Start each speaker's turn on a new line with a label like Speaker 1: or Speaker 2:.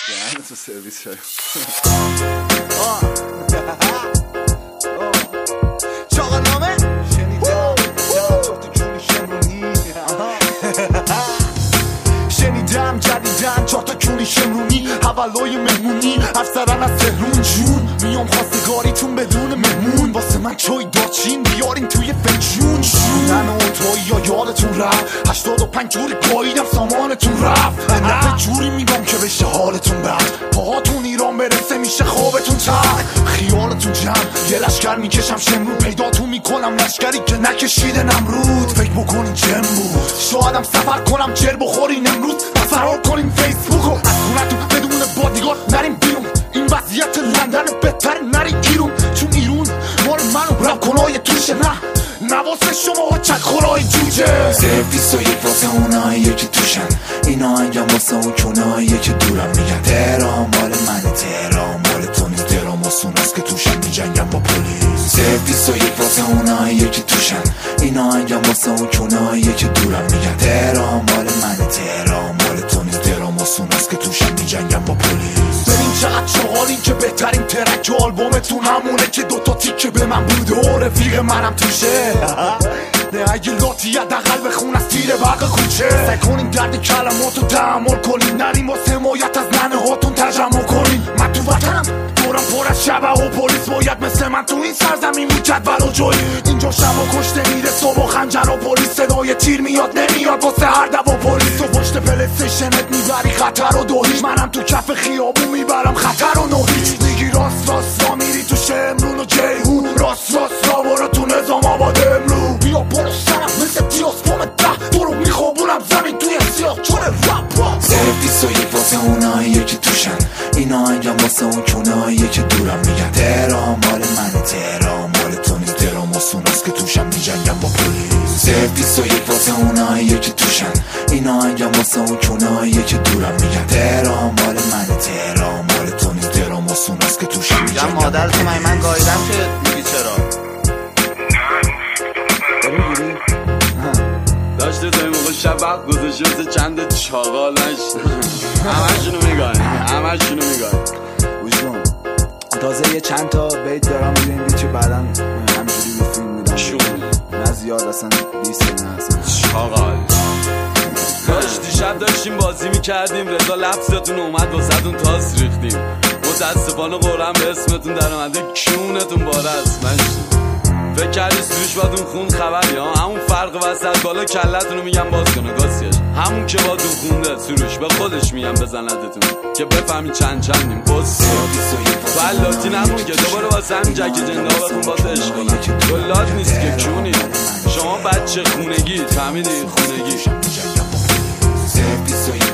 Speaker 1: دهن تو سرویس شاید
Speaker 2: چاقالنامه شنیدم تو جونی شنیدم جدیدن 4 تا کونی شمرونی حولای مهمونی افسرن از تهرون جون میام خواستگاریتون بدون مهمون واسه من چای دارچین بیارین توی فنجون من و توی یا یادتون رفت 85 جوری پاییدم سامانتون رفت نه جوری میگم که بشه حالتون بد پاهاتون ایران برسه میشه خوابتون تر خیالتون جمع یه لشکر میکشم شمرون پیداتون میکنم لشکری که نکشیده نمرود فکر بکنین جم بود شایدم سفر کنم جر بخورین امروز پس فرار کنین فیسبوکو از خونتون بدون بادیگارد نرین بیرون این وضعیت لندن بهتر نرین ایرون چون ایرون مال منو رب کنای توشه نه نواسه شما چک خورای جوجه سرویس و یک واسه اونایی که توشن اینا انجام واسه اون چونایی که دورم میگن تهران مال منه تهران مال تو نیست تهران واسون است که توشن میجنگم با پلیس سرویس و یک واسه اونایی که توشن اینا انجام واسه اون چونایی که دورم میگن تهران مال منه تهران مال تو نیست تهران واسون است که توشن میجنگم با پلیس ببین چقدر شغالی که بهترین ترک آلبومتون همونه که 2 تا تیکه به من بوده و رفیق منم توشه نه اگه لاتی حداقل بخون از تیر برق کوچه سعی کنین درد کلماتو تحمل کنین نرین واسه حمایت از ننه هاتون تجمع کنین من تو وطنم دورم پر از شبه و پلیس باید مثل من تو این سرزمین جدول و جایی اینجا شبا کشته میره صبح خنجر و پلیس صدای تیر میاد نمیاد واسه هر دو پلیس تو پشت پلیستیشنت میبری خطر و دوهیچ منم تو کف خیابون میبرم خطر و نوهیچ میگی راست راست را میری تو شمرون و جیهون راست راست را برو تو نظام آباد امرو بیا برو سرم مثل دیاسپوم ده برو میخوابونم زمین توی سیاه چون رپ سرویس و یک واسه اونایی که توشن اینا انجام واسه اون چونایی که دورم میگن تهران مال منه تهران مال تو نیست تهران واسون است که توشن میجنگم با پلیس سرویس و یک واسه اونایی که توشن اینا انجام واسه اون چونایی که دورم میگن تهران مال منه تهران مال تو نیست تهران واسون است که توشن میجنگم
Speaker 3: مادرتو من گاییدم که میگی چرا
Speaker 4: داشته تا این موقع شب وقت گذاشته واسه چند چاقال همشونو میگای
Speaker 1: وجدان تازه یه چند تا بیت دارم روی این بیت که بعدا همینجوری به فیلم میدم نه زیاد اصلا 20 نه اصلا
Speaker 4: چاقال دیشب داشتیم بازی میکردیم رضا لفظتون اومد واسهتون تاس ریختیم متاسفانه قرآن به اسمتون در اومده کیونتون باره است فکر کردی سروش باید اون خون خبری ها همون فرق وسط بالا کلتون رو میگم باز کنه گاسیش همون که باید اون خونده سروش به خودش میگم بزندتون که بفهمی چندیم بس بلاتی نمون که دوباره واسه همین جک جنده ها بخون باز عشق کنم گلات نیست که کونی شما بچه خونگی فهمیدی خونگی